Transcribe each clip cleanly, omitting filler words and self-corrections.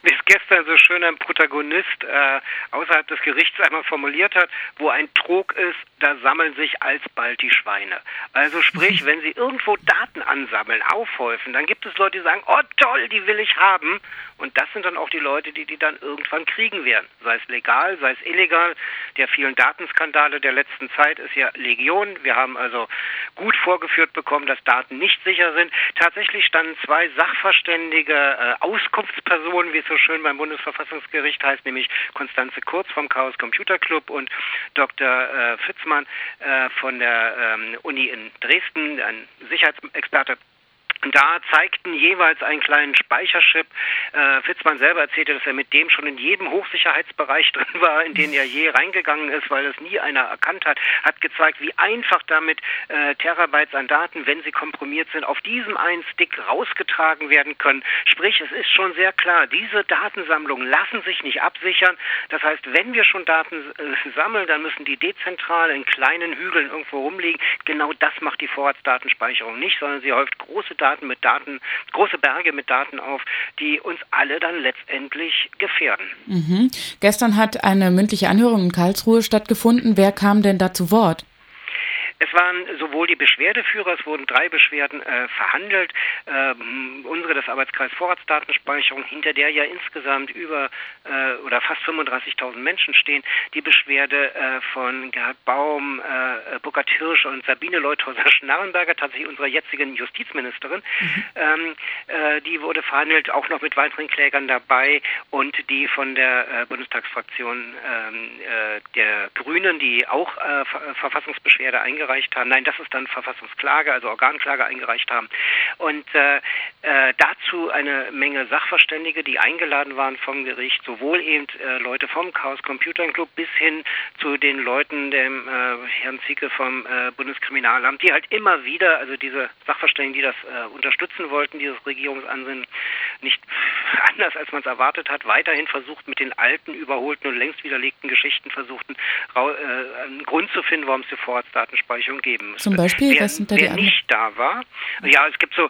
wie es gestern so schön ein Protagonist außerhalb des Gerichts einmal formuliert hat, wo ein Trog ist, da sammeln sich alsbald die Schweine. Also sprich, wenn Sie irgendwo Daten ansammeln, aufhäufen, dann gibt es Leute, die sagen, oh toll, die will ich haben. Und das sind dann auch die Leute, die dann irgendwann kriegen werden. Sei es legal, sei es illegal. Der vielen Datenskandale der letzten Zeit ist ja Legion. Wir haben also gut vorgeführt bekommen, dass Daten nicht sicher sind. Tatsächlich standen 2 sachverständige Auskunftspersonen, wie es so schön beim Bundesverfassungsgericht heißt, nämlich Konstanze Kurz vom Chaos Computer Club und Dr. Fitzmann von der Uni in Dresden, ein Sicherheitsexperte. Da zeigten jeweils einen kleinen Speicherchip. Fitzmann selber erzählte, dass er mit dem schon in jedem Hochsicherheitsbereich drin war, in den er je reingegangen ist, weil es nie einer erkannt hat. Hat gezeigt, wie einfach damit Terabytes an Daten, wenn sie komprimiert sind, auf diesem einen Stick rausgetragen werden können. Sprich, es ist schon sehr klar, diese Datensammlungen lassen sich nicht absichern. Das heißt, wenn wir schon Daten sammeln, dann müssen die dezentral in kleinen Hügeln irgendwo rumliegen. Genau das macht die Vorratsdatenspeicherung nicht, sondern sie häuft große Berge mit Daten auf, die uns alle dann letztendlich gefährden. Mhm. Gestern hat eine mündliche Anhörung in Karlsruhe stattgefunden. Wer kam denn da zu Wort? Es waren sowohl die Beschwerdeführer, es wurden 3 Beschwerden verhandelt. Unsere des Arbeitskreises Vorratsdatenspeicherung, hinter der ja insgesamt über oder fast 35.000 Menschen stehen. Die Beschwerde von Gerhard Baum, Burkhard Hirsch und Sabine Leuthäuser-Schnarrenberger, tatsächlich unserer jetzigen Justizministerin. Die wurde verhandelt, auch noch mit weiteren Klägern dabei, und die von der Bundestagsfraktion der Grünen, die auch Verfassungsbeschwerde eingereicht haben. Nein, das ist dann Verfassungsklage, also Organklage eingereicht haben. Und dazu eine Menge Sachverständige, die eingeladen waren vom Gericht, sowohl eben Leute vom Chaos Computer Club bis hin zu den Leuten, dem Herrn Zieke vom Bundeskriminalamt, die halt immer wieder, also diese Sachverständigen, die das unterstützen wollten, dieses Regierungsansinnen, nicht anders als man es erwartet hat, weiterhin versucht, mit den alten, überholten und längst widerlegten Geschichten versuchten, einen Grund zu finden, warum es die Vorratsdatenspeicherung geben müsste. Zum Beispiel, was sind da die anderen? Wer nicht da war, ja, es gibt so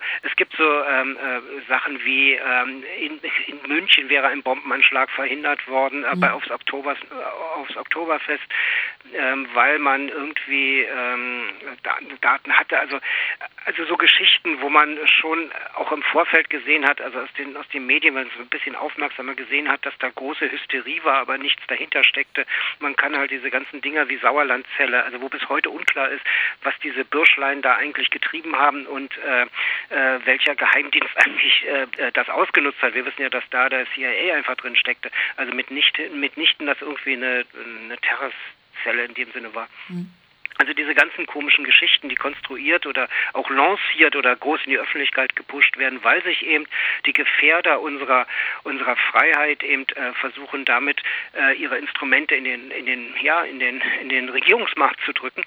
Sachen wie in München wäre ein Bombenanschlag verhindert worden, aufs Oktoberfest, weil man irgendwie Daten hatte, also so Geschichten, wo man schon auch im Vorfeld gesehen hat, also aus den Medien, wenn man so ein bisschen aufmerksamer gesehen hat, dass da große Hysterie war, aber nichts dahinter steckte. Man kann halt diese ganzen Dinger wie Sauerlandzelle, also wo bis heute unklar ist, was diese Bürschlein da eigentlich getrieben haben und welcher Geheimdienst eigentlich das ausgenutzt hat. Wir wissen ja, dass da der CIA einfach drin steckte. Also mitnichten, dass irgendwie eine Terrorzelle in dem Sinne war. Also diese ganzen komischen Geschichten, die konstruiert oder auch lanciert oder groß in die Öffentlichkeit gepusht werden, weil sich eben die Gefährder unserer Freiheit eben versuchen, damit ihre Instrumente in den Regierungsmarkt zu drücken.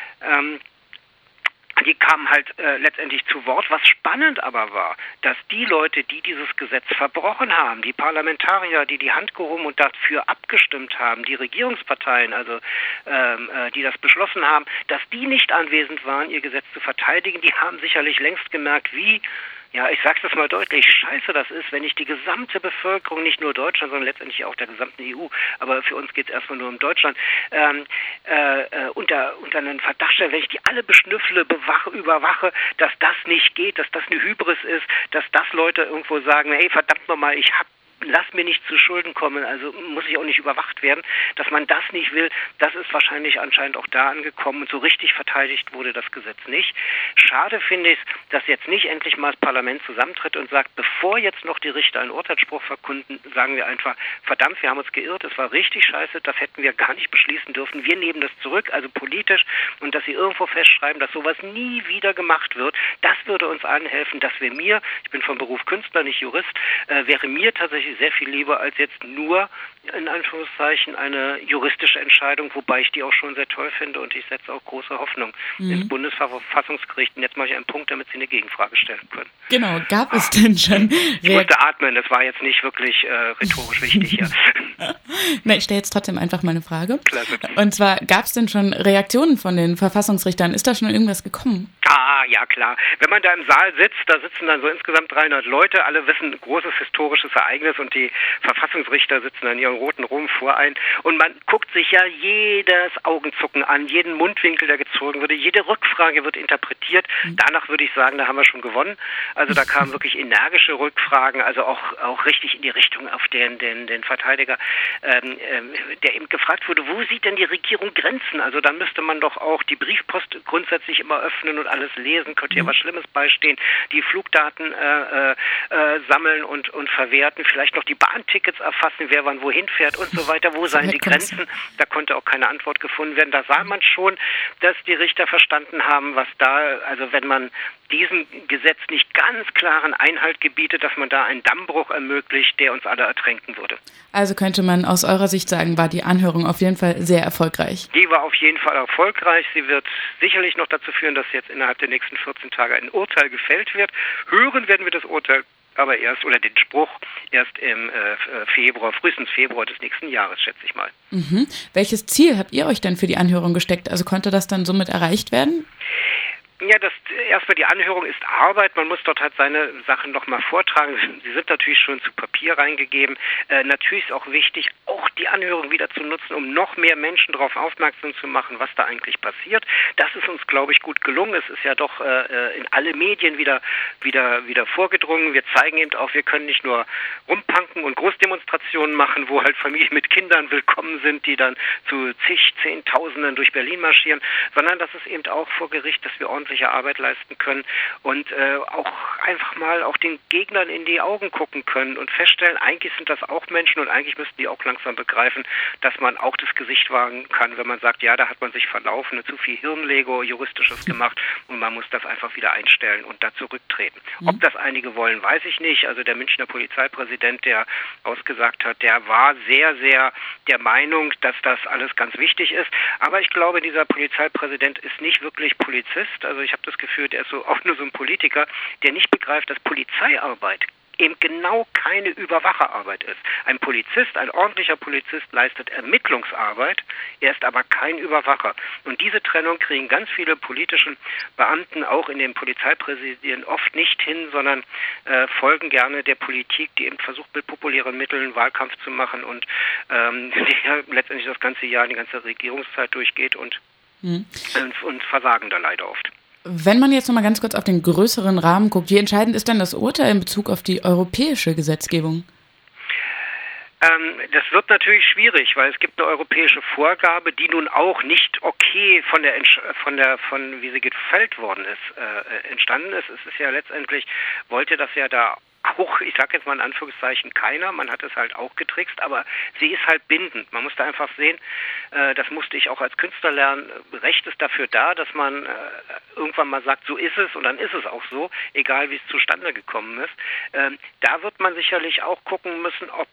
Die kamen halt letztendlich zu Wort. Was spannend aber war, dass die Leute, die dieses Gesetz verbrochen haben, die Parlamentarier, die Hand gehoben und dafür abgestimmt haben, die Regierungsparteien, also die das beschlossen haben, dass die nicht anwesend waren, ihr Gesetz zu verteidigen, die haben sicherlich längst gemerkt, wie, ja, ich sag's das mal deutlich, scheiße das ist, wenn ich die gesamte Bevölkerung, nicht nur Deutschland, sondern letztendlich auch der gesamten EU, aber für uns geht's erstmal nur um Deutschland, unter einen Verdacht stelle, wenn ich die alle beschnüffle, überwache, dass das nicht geht, dass das eine Hybris ist, dass das Leute irgendwo sagen, hey, verdammt nochmal, lass mir nicht zu Schulden kommen, also muss ich auch nicht überwacht werden, dass man das nicht will, das ist wahrscheinlich anscheinend auch da angekommen und so richtig verteidigt wurde das Gesetz nicht. Schade finde ich, dass jetzt nicht endlich mal das Parlament zusammentritt und sagt, bevor jetzt noch die Richter einen Urteilsspruch verkünden, sagen wir einfach, verdammt, wir haben uns geirrt, es war richtig scheiße, das hätten wir gar nicht beschließen dürfen, wir nehmen das zurück, also politisch, und dass sie irgendwo festschreiben, dass sowas nie wieder gemacht wird, das würde uns allen helfen, dass ich bin vom Beruf Künstler, nicht Jurist, wäre mir tatsächlich sehr viel lieber als jetzt nur, in Anführungszeichen, eine juristische Entscheidung, wobei ich die auch schon sehr toll finde und ich setze auch große Hoffnung ins Bundesverfassungsgericht. Und jetzt mache ich einen Punkt, damit Sie eine Gegenfrage stellen können. Genau, gab es denn schon... Ich musste atmen, das war jetzt nicht wirklich rhetorisch wichtig. Ja. Na, ich stelle jetzt trotzdem einfach mal eine Frage. Klasse. Und zwar, gab es denn schon Reaktionen von den Verfassungsrichtern? Ist da schon irgendwas gekommen? Ja, klar. Wenn man da im Saal sitzt, da sitzen dann so insgesamt 300 Leute, alle wissen, ein großes historisches Ereignis und die Verfassungsrichter sitzen an ihren roten Rum vorein und man guckt sich ja jedes Augenzucken an, jeden Mundwinkel, der gezogen wurde, jede Rückfrage wird interpretiert. Danach würde ich sagen, da haben wir schon gewonnen. Also da kamen wirklich energische Rückfragen, also auch richtig in die Richtung auf den Verteidiger, der eben gefragt wurde, wo sieht denn die Regierung Grenzen? Also dann müsste man doch auch die Briefpost grundsätzlich immer öffnen und alles lesen, könnte ja was Schlimmes beistehen, die Flugdaten sammeln und verwerten, vielleicht noch die Bahntickets erfassen, wer wann wohin fährt und so weiter, wo seien die Grenzen? Da konnte auch keine Antwort gefunden werden. Da sah man schon, dass die Richter verstanden haben, was da, also wenn man diesem Gesetz nicht ganz klaren Einhalt gebietet, dass man da einen Dammbruch ermöglicht, der uns alle ertränken würde. Also könnte man aus eurer Sicht sagen, war die Anhörung auf jeden Fall sehr erfolgreich? Die war auf jeden Fall erfolgreich. Sie wird sicherlich noch dazu führen, dass jetzt innerhalb der nächsten 14 Tage ein Urteil gefällt wird. Hören werden wir das Urteil aber erst, oder den Spruch, erst im Februar, frühestens Februar des nächsten Jahres, schätze ich mal. Mhm. Welches Ziel habt ihr euch denn für die Anhörung gesteckt? Also konnte das dann somit erreicht werden? Ja, erstmal die Anhörung ist Arbeit. Man muss dort halt seine Sachen nochmal vortragen. Sie sind natürlich schon zu Papier reingegeben. Natürlich ist auch wichtig, auch die Anhörung wieder zu nutzen, um noch mehr Menschen darauf aufmerksam zu machen, was da eigentlich passiert. Das ist uns, glaube ich, gut gelungen. Es ist ja doch in alle Medien wieder vorgedrungen. Wir zeigen eben auch, wir können nicht nur rumpanken und Großdemonstrationen machen, wo halt Familien mit Kindern willkommen sind, die dann zu Zehntausenden durch Berlin marschieren, sondern das ist eben auch vor Gericht, dass wir ordentliche Arbeit leisten können und auch einfach mal auch den Gegnern in die Augen gucken können und feststellen, eigentlich sind das auch Menschen und eigentlich müssten die auch langsam begreifen, dass man auch das Gesicht wagen kann, wenn man sagt, ja, da hat man sich verlaufen und zu viel Hirnlego, Juristisches gemacht und man muss das einfach wieder einstellen und da zurücktreten. Ob das einige wollen, weiß ich nicht. Also der Münchner Polizeipräsident, der ausgesagt hat, der war sehr, sehr der Meinung, dass das alles ganz wichtig ist. Aber ich glaube, dieser Polizeipräsident ist nicht wirklich Polizist. Also ich habe das Gefühl, der ist auch nur so ein Politiker, der nicht begreift, dass Polizeiarbeit eben genau keine Überwacherarbeit ist. Ein Polizist, ein ordentlicher Polizist leistet Ermittlungsarbeit, er ist aber kein Überwacher. Und diese Trennung kriegen ganz viele politische Beamten auch in den Polizeipräsidien oft nicht hin, sondern folgen gerne der Politik, die eben versucht, mit populären Mitteln Wahlkampf zu machen und die ja letztendlich das ganze Jahr, die ganze Regierungszeit durchgeht und versagen da leider oft. Wenn man jetzt noch mal ganz kurz auf den größeren Rahmen guckt, wie entscheidend ist denn das Urteil in Bezug auf die europäische Gesetzgebung? Das wird natürlich schwierig, weil es gibt eine europäische Vorgabe, die nun auch nicht okay von wie sie gefällt worden ist, entstanden ist. Es ist ja letztendlich, wollte das ja da auch, ich sage jetzt mal in Anführungszeichen, keiner, man hat es halt auch getrickst, aber sie ist halt bindend. Man muss da einfach sehen, das musste ich auch als Künstler lernen, Recht ist dafür da, dass man irgendwann mal sagt, so ist es und dann ist es auch so, egal wie es zustande gekommen ist. Da wird man sicherlich auch gucken müssen, ob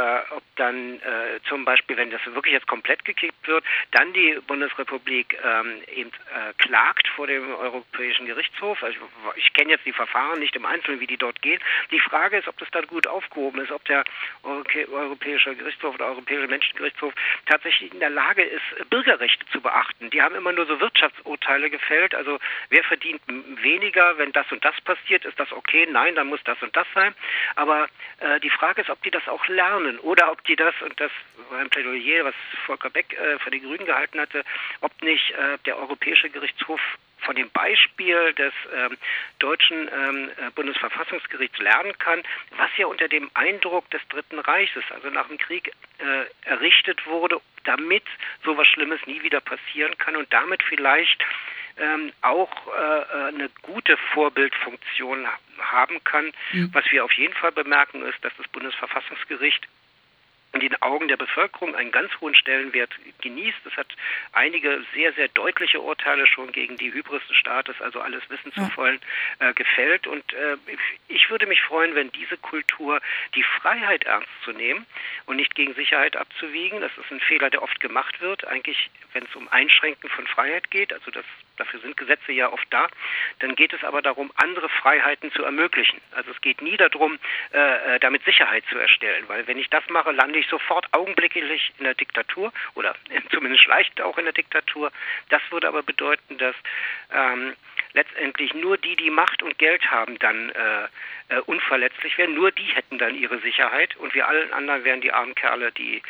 dann zum Beispiel, wenn das wirklich jetzt komplett gekippt wird, dann die Bundesrepublik eben klagt vor dem Europäischen Gerichtshof. Also ich kenne jetzt die Verfahren nicht im Einzelnen, wie die dort gehen. Die Frage ist, ob das dann gut aufgehoben ist, ob der Europäische Gerichtshof oder Europäische Menschengerichtshof tatsächlich in der Lage ist, Bürgerrechte zu beachten. Die haben immer nur so Wirtschaftsurteile gefällt, also wer verdient weniger, wenn das und das passiert, ist das okay? Nein, dann muss das und das sein. Aber die Frage ist, ob die das auch lernen oder ob die das, und das war ein Plädoyer, was Volker Beck von den Grünen gehalten hatte, ob nicht der Europäische Gerichtshof von dem Beispiel des deutschen Bundesverfassungsgerichts lernen kann, was ja unter dem Eindruck des Dritten Reiches, also nach dem Krieg, errichtet wurde, damit sowas Schlimmes nie wieder passieren kann und damit vielleicht auch eine gute Vorbildfunktion haben kann. Was wir auf jeden Fall bemerken ist, dass das Bundesverfassungsgericht in den Augen der Bevölkerung einen ganz hohen Stellenwert genießt. Es hat einige sehr, sehr deutliche Urteile schon gegen die Hybris des Staates, also alles Wissen zu wollen, gefällt. Und ich würde mich freuen, wenn diese Kultur, die Freiheit ernst zu nehmen und nicht gegen Sicherheit abzuwiegen, das ist ein Fehler, der oft gemacht wird, eigentlich, wenn es um Einschränken von Freiheit geht, also dafür sind Gesetze ja oft da, dann geht es aber darum, andere Freiheiten zu ermöglichen. Also es geht nie darum, damit Sicherheit zu erstellen, weil wenn ich das mache, lande ich sofort augenblicklich in der Diktatur oder zumindest leicht auch in der Diktatur. Das würde aber bedeuten, dass letztendlich nur die Macht und Geld haben, dann unverletzlich wären. Nur die hätten dann ihre Sicherheit und wir allen anderen wären die armen Kerle, die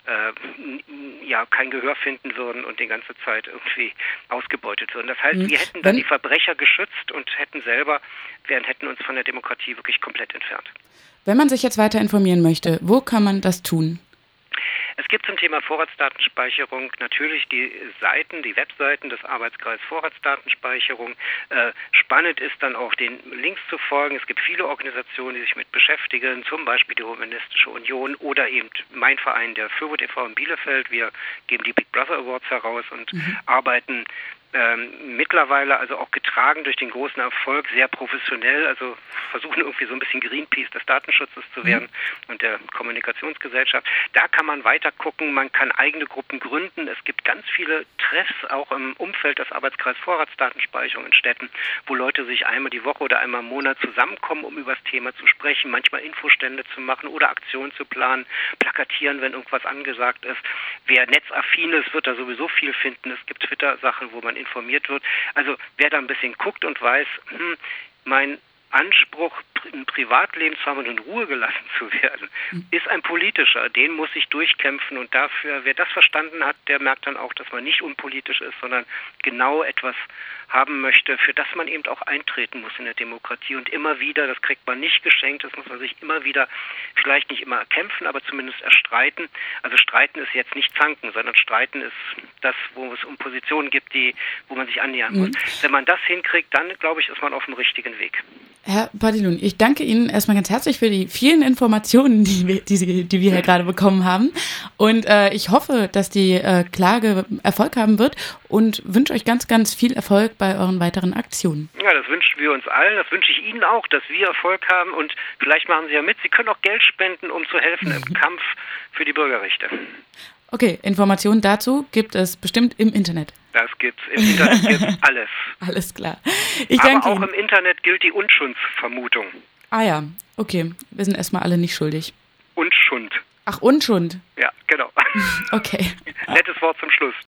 kein Gehör finden würden und die ganze Zeit irgendwie ausgebeutet würden. Das heißt, wir hätten dann die Verbrecher geschützt und hätten uns von der Demokratie wirklich komplett entfernt. Wenn man sich jetzt weiter informieren möchte, wo kann man das tun? Es gibt zum Thema Vorratsdatenspeicherung natürlich die Webseiten des Arbeitskreises Vorratsdatenspeicherung. Spannend ist dann auch den Links zu folgen. Es gibt viele Organisationen, die sich mit beschäftigen, zum Beispiel die Humanistische Union oder eben mein Verein, der Fürwood e.V. in Bielefeld. Wir geben die Big Brother Awards heraus und arbeiten mittlerweile also auch getragen durch den großen Erfolg sehr professionell, also versuchen irgendwie so ein bisschen Greenpeace des Datenschutzes zu werden und der Kommunikationsgesellschaft. Da kann man weiter gucken, man kann eigene Gruppen gründen. Es gibt ganz viele Treffs auch im Umfeld des Arbeitskreises Vorratsdatenspeicherung in Städten, wo Leute sich einmal die Woche oder einmal im Monat zusammenkommen, um über das Thema zu sprechen, manchmal Infostände zu machen oder Aktionen zu planen, plakatieren, wenn irgendwas angesagt ist. Wer netzaffin ist, wird da sowieso viel finden. Es gibt Twitter-Sachen, wo man informiert wird. Also wer da ein bisschen guckt und weiß, mein Anspruch, ein Privatleben zu haben und in Ruhe gelassen zu werden, ist ein politischer. Den muss ich durchkämpfen und dafür, wer das verstanden hat, der merkt dann auch, dass man nicht unpolitisch ist, sondern genau etwas haben möchte, für das man eben auch eintreten muss in der Demokratie und immer wieder, das kriegt man nicht geschenkt, das muss man sich immer wieder, vielleicht nicht immer erkämpfen, aber zumindest erstreiten. Also streiten ist jetzt nicht zanken, sondern streiten ist das, wo es um Positionen gibt, wo man sich annähern muss. Wenn man das hinkriegt, dann, glaube ich, ist man auf dem richtigen Weg. Herr Padilun, ich danke Ihnen erstmal ganz herzlich für die vielen Informationen, die wir hier gerade bekommen haben. Und ich hoffe, dass die Klage Erfolg haben wird und wünsche euch ganz, ganz viel Erfolg bei euren weiteren Aktionen. Ja, das wünschen wir uns allen. Das wünsche ich Ihnen auch, dass wir Erfolg haben. Und vielleicht machen Sie ja mit. Sie können auch Geld spenden, um zu helfen im Kampf für die Bürgerrechte. Okay, Informationen dazu gibt es bestimmt im Internet. Das gibt's. Im Internet gibt alles. Alles klar. Aber auch im Internet gilt die Unschuldsvermutung. Ah ja, okay. Wir sind erstmal alle nicht schuldig. Unschuld. Ach, Unschuld. Ja, genau. Okay. Nettes Wort zum Schluss.